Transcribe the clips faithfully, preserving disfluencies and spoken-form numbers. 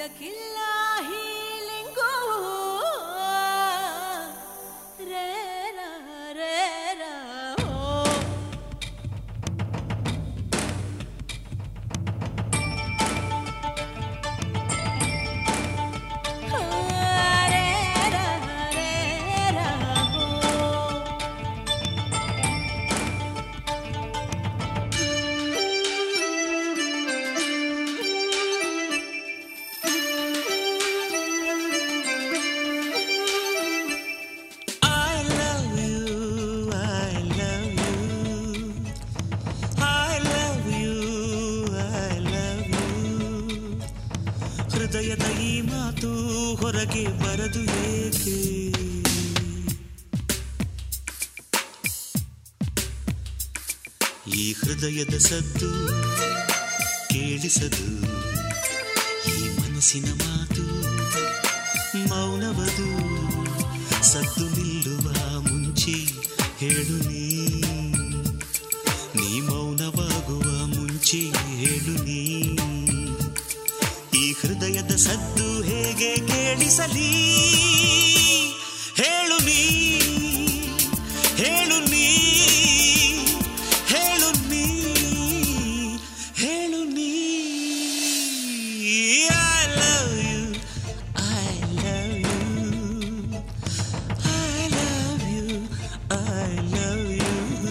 ಇದಕ್ಕಿಲ್ಲ ಹೀಲಿಂಗೋ ರೇ ರಾ ರೇ ರಾ ಓ ಹೃದಯದ ಈ ಮಾತು ಹೊರಗೆ ಬರದು ಏಕೆ ಈ ಹೃದಯದ ಸದ್ದು ಕೇಳಿಸದು ಈ ಮನಸ್ಸಿನ ಮಾತು ಮೌನವದು ಸದ್ದು ನಿಲ್ಲುವ ಮುಂಚೆ ಹೇಳು ನೀ ನೀ ಮೌನವಾಗುವ ಮುಂಚೆ ಹೇಳು ನೀ ಈ ಹೃದಯದ ಸದ್ದು ಹೇಗೆ ಕೇಳಿಸಲಿ ಹೇಳು ನೀ ಹೇಳು ನೀ ಹೇಳು ನೀ ಹೇಳು ನೀ I love you I love you I love you I love you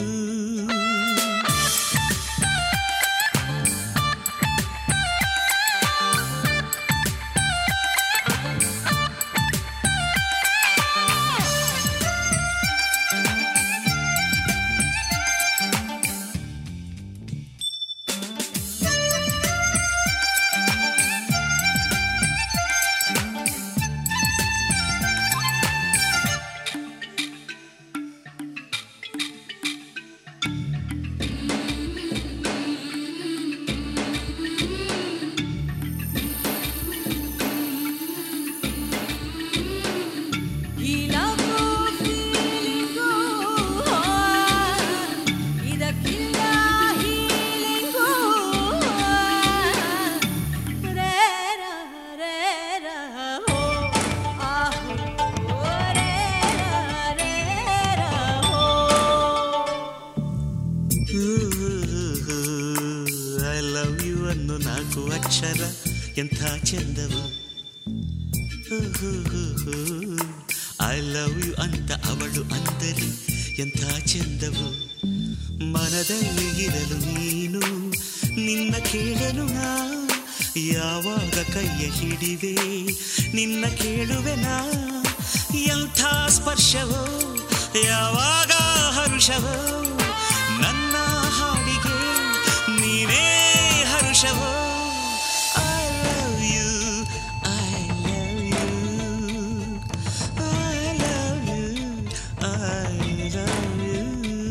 I love you ಅನ್ನೋ ನಾಲ್ಕು ಅಕ್ಷರ ಎಂಥ ಚಂದವು ಐ ಲವ್ ಯು ಅಂತ ಅವಳು ಅಂದರೆ ಎಂಥ ಚಂದವು ಮನದಲ್ಲಿ ಇರಲು ನೀನು ನಿನ್ನ ಕೇಳಲು ನಾ ಯಾವಾಗ ಕೈಯ ಹಿಡಿವೆ ನಿನ್ನ ಕೇಳುವೆ ನಾ ಎಂಥ ಸ್ಪರ್ಶವೋ ಯಾವಾಗ ಹರುಷವೋ ನನ್ನ ಹಾಡಿಗೆ ನೀನೇ ಹರುಷವೋ I love you I love you I love you I love you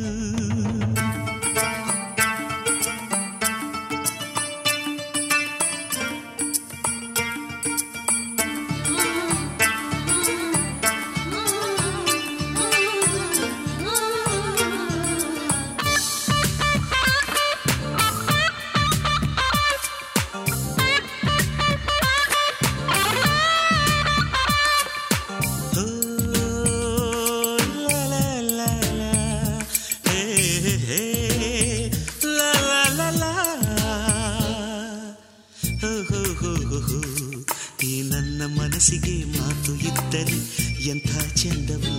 ಈ ನನ್ನ ಮನಸ್ಸಿಗೆ ಮಾತು ಇದ್ದರೆ ಎಂಥ ಚಂದವು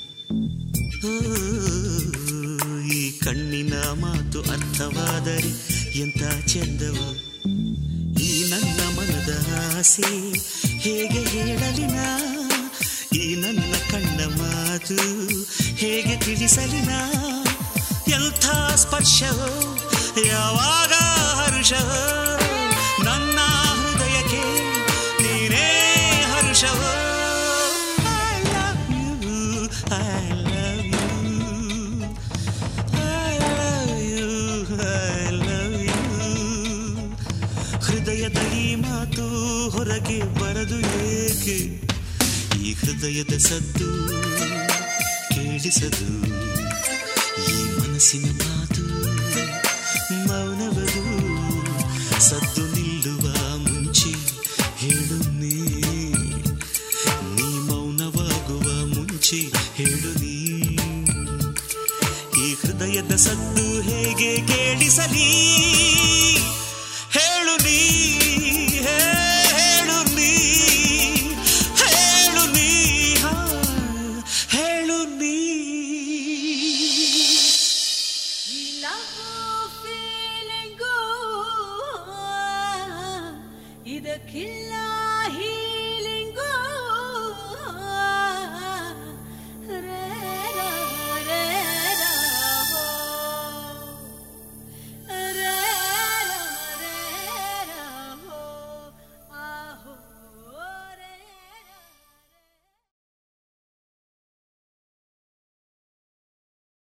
ಈ ಕಣ್ಣಿನ ಮಾತು ಅರ್ಥವಾದರೆ ಎಂಥ ಚಂದವು ಈ ನನ್ನ ಮನದ ಆಸೆ ಹೇಗೆ ಹೇಳಲಿನ ಈ ನನ್ನ ಕಣ್ಣ ಮಾತು ಹೇಗೆ ತಿಳಿಸಲಿನ ಎಂಥ ಸ್ಪರ್ಶವೋ ಯಾವಾಗ ಹರುಷವೋ ನನ್ನ ಹೃದಯಕ್ಕೆ ನೀನೇ ಹರುಷವೋ I love you I love you I love you I love you ಹೃದಯದ ಈ ಮಾತು ಹೊರಗೆ ಬರದು ಏಕೆ ಈ ಹೃದಯದ ಸದ್ದು ಕೇಳಿಸದು ಈ ಮನಸ್ಸಿನ ಮಾತು ಮೌನವದು ಸದ್ದು ನಿಲ್ಲುವ ಮುಂಚೆ ಹೇಳು ನೀ ಮುಚ್ಚಿ ಹೇಳು ನೀ ಈ ಹೃದಯದ ಸದ್ದು ಹೇಗೆ ಕೇಳಿಸಲಿ